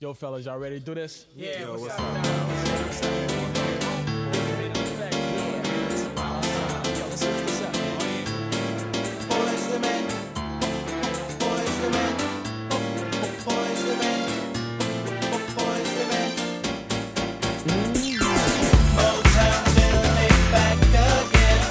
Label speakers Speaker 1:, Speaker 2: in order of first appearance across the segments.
Speaker 1: Yo, fellas, y'all ready to do this?
Speaker 2: Yeah,
Speaker 3: Yo,
Speaker 2: what's
Speaker 3: what's
Speaker 2: up?
Speaker 3: up?
Speaker 2: Boys the men, boys the men, boys the men, boys the men. Motown will be back again.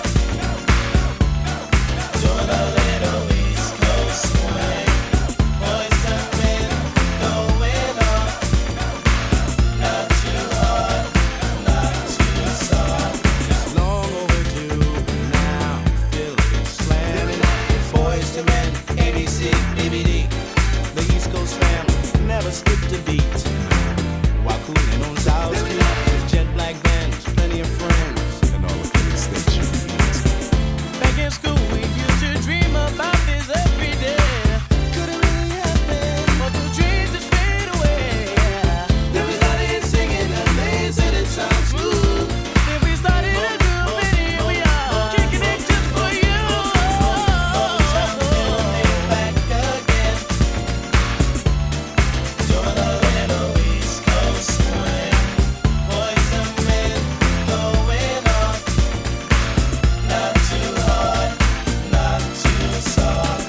Speaker 2: Doing a little East Coast swing. Boys the men going off. Not too hard, not too soft.
Speaker 3: Long overdue, now Philly slamming.
Speaker 2: Boys to men, ABC, BBD.
Speaker 3: The East Coast family never skipped a beat. While cooling on South Street with jet black bands, plenty of friends, and all the things that you need.
Speaker 4: Back in school, we used to dream about this every day.
Speaker 2: Couldn't really happen.
Speaker 4: But the dreams just fade away.
Speaker 2: Then we started singing the bass and it sounds smooth.
Speaker 4: Then we started a group and here we are, kicking it just for you.
Speaker 2: Motown will be back again. Doing a little East Coast swing. Boys to men going off. Not too hard, not too soft.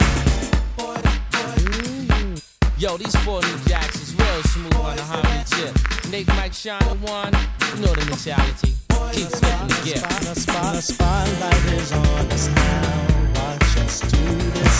Speaker 4: Yo, these four new jacks is real smooth on the Harmony tip. Make Mike shine the one, you know the mentality. Keep spitting the gift.
Speaker 5: The spotlight is on us now. Watch us do this.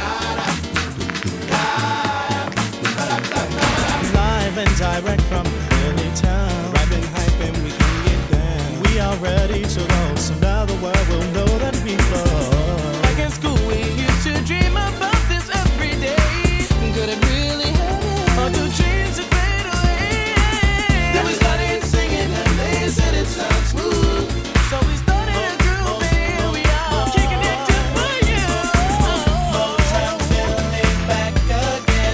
Speaker 5: Live and direct from Philly town.
Speaker 3: Rapping, hyping, we can get down.
Speaker 5: We are ready to go, so now the world will know that we flow.
Speaker 4: Back in school, we used to dream about this every day. Could it really happen? Or do dreams just fade away?
Speaker 2: Then we started singing the bass and it sounds smooth.
Speaker 4: So we started a group and here we are, kicking it just for you.
Speaker 2: Motown will be back again.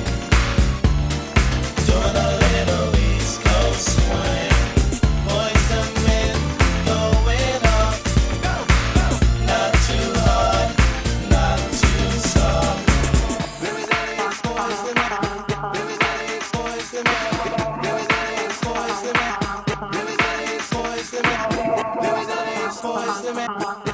Speaker 2: Doing a little East Coast swing. Boys to men going off. Not too hard, not too soft. Boys to men, boys to men, boys to men, boys to men, boys to men.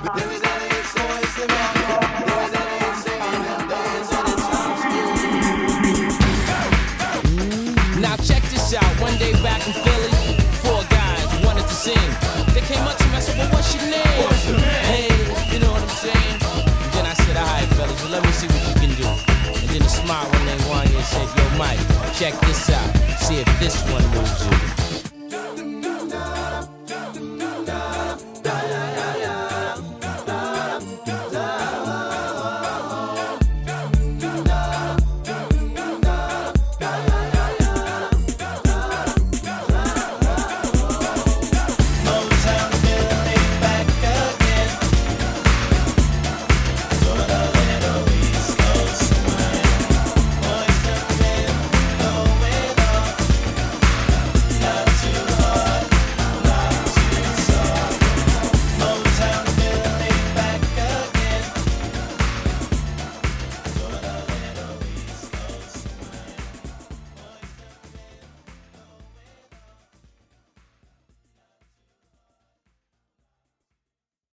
Speaker 4: Now check this out, one day back in Philly, four guys wanted to sing. They came up to me, I said, well, what's your name? Hey, you know what I'm saying? And then I said, all right, fellas, well, let me see what you can do. And then he smiled when they won and said, yo, Mike, check this out, see if this one moves you.